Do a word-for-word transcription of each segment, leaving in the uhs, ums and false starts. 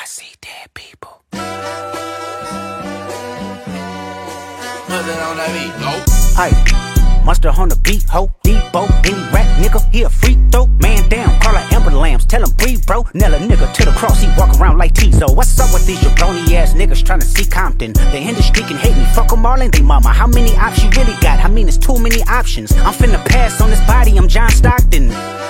I see dead people. Put that on that beat, go. Aye, monster on the beat, ho, Debo, any rap nigga, he a free throw. Man down, call her Amber Lambs, tell him breathe, bro. Nail a nigga to the cross, he walk around like Tizo. What's up with these jabroni ass niggas trying to see Compton? The industry can hate me, fuck them all and they mama. How many options you really got? I mean, it's too many options. I'm finna pass on this body, I'm John Stockton.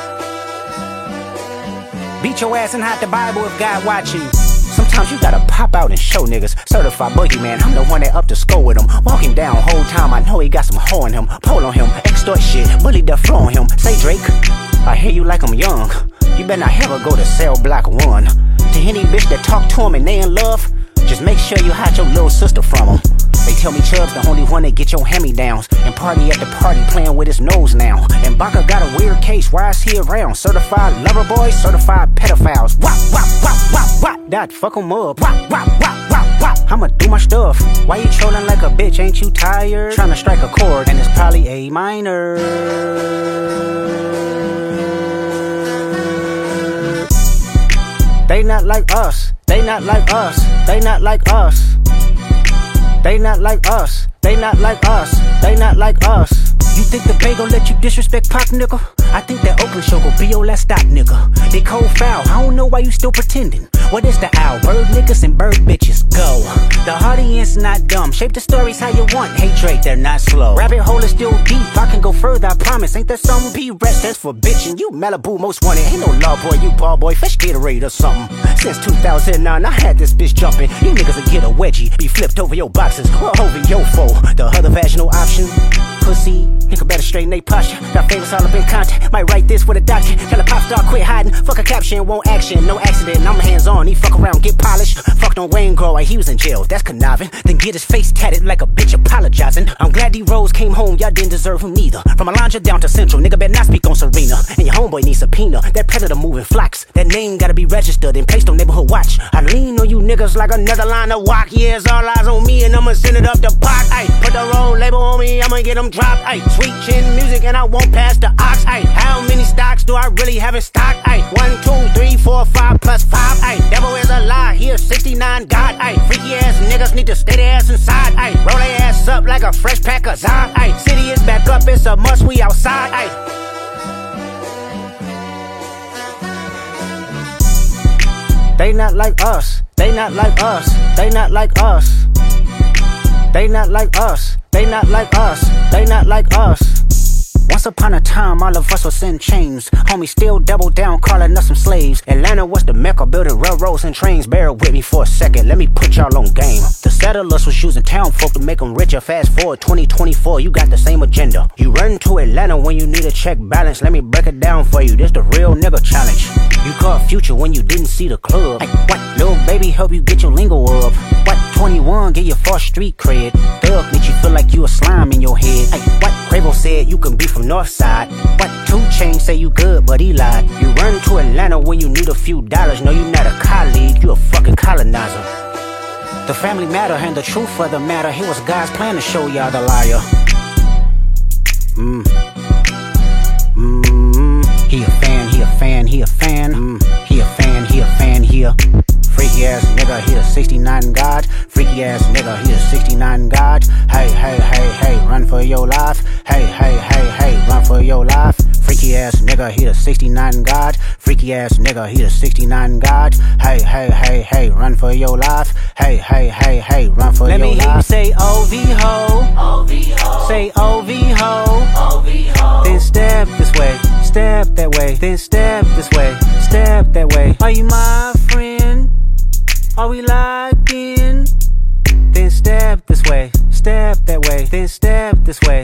Beat your ass and hide the Bible if God watching. Sometimes you gotta pop out and show niggas. Certified boogeyman, I'm the one that up to score with him. Walk him down whole time, I know he got some hoe in him. Pull on him, extort shit, bully the flow on him. Say Drake, I hear you like I'm young. You better not ever go to cell block one. To any bitch that talk to him and they in love, just make sure you hide your little sister from him. They tell me Chubb's the only one that get your hand-me-downs and party at the party playing with his nose now. And Baka got a weird case, why is he around? Certified lover boys, certified pedophiles. Wop, wop, wop, wop, wop. That fuck him up. Wop, wop, wop, wop, wop. I'ma do my stuff. Why you trolling like a bitch? Ain't you tired? Trying to strike a chord and it's probably A minor. They not like us. They not like us. They not like us. They not like us, they not like us, they not like us. You think the Bay gon' let you disrespect Pac, nigga? I think that Oakland show gon' be your last stop, nigga. They cold foul, I don't know why you still pretending. What is the owl? Bird niggas and bird bitches, go. The audience not dumb, shape the stories how you want. Hey Drake, they're not slow. Rabbit hole is still deep, I can go further, I promise. Ain't there something? P-Rest stands for bitch and you Malibu most wanted. Ain't no law boy, you ball boy, fresh Gatorade or something. Since two thousand nine, I had this bitch jumping. You niggas will get a wedgie, be flipped over your boxes or over your foe. The other vaginal option, pussy, nigga better straighten they posture. Got famous all up in content, might write this with a doctor. Tell a pop star quit hiding, fuck a caption, won't action. No accident, I'm hands on, he fuck around, get polished. Fucked on Wayne Grow, he was in jail, that's conniving. Then get his face tatted like a bitch apologizing. I'm glad D-Rose came home, y'all didn't deserve him neither. From Alondra down to Central, nigga better not speak on Serena. And your homeboy needs subpoena, that predator moving flocks. That name gotta be registered and placed on neighborhood watch. I lean on you niggas like another line of walk. Yeah, it's all eyes on me and I'ma send it up the pot. Ay, put the roll label on me, I'ma get them dropped. Ay, sweet chin music and I won't pass the ox. Ay, how many stocks do I really have in stock? Ay, one, two, three, four, five plus five. Ay, devil is a lie, here sixty-nine God. Ay, freaky ass niggas need to stay their ass inside. Ay, roll their ass up like a fresh pack of Zod. Ay, city is back up, it's a must, we outside. Ay. They not like us, they not like us, they not like us. They not like us, they not like us, they not like us. Once upon a time, all of us was in chains. Homie still double down, calling us some slaves. Atlanta was the mecca, building railroads and trains. Bear with me for a second, let me put y'all on game. The settlers was using town folk to make them richer. Fast forward twenty twenty-four, you got the same agenda. You run to Atlanta when you need a check balance. Let me break it down for you, this the real nigga challenge. You caught Future when you didn't see the club. Hey, what? Lil baby help you get your lingo up. What? twenty-one get your false street cred. Thug make you feel like you a slime in your head. Hey, what? Quavo said you can be from Northside. What? two Chainz say you good, but he lied. You run to Atlanta when you need a few dollars. No, you not a colleague, you a fucking colonizer. The family matter and the truth of the matter. It was God's plan to show y'all the liar. Mmm. Mmm. He a fan, he a fan, he a fan. Mm. He a fan, he a fan, he a freaky ass nigga, he a sixty-nine God. Freaky ass nigga, he a sixty-nine God. Hey, hey, hey, hey, run for your life. Hey, hey, hey, hey, run for your life. Freaky ass nigga, he a sixty-nine God. Freaky ass nigga, he a sixty-nine God. Hey, hey, hey, hey, run for your life. Hey, hey, hey, hey, run for your life. Let me hear you say O V ho. O V ho. Say O V ho. O V ho. Then step this way, step that way. Then step this way, step that way. Are you my friend? Are we locked in? Then step this way, step that way. Then step this way.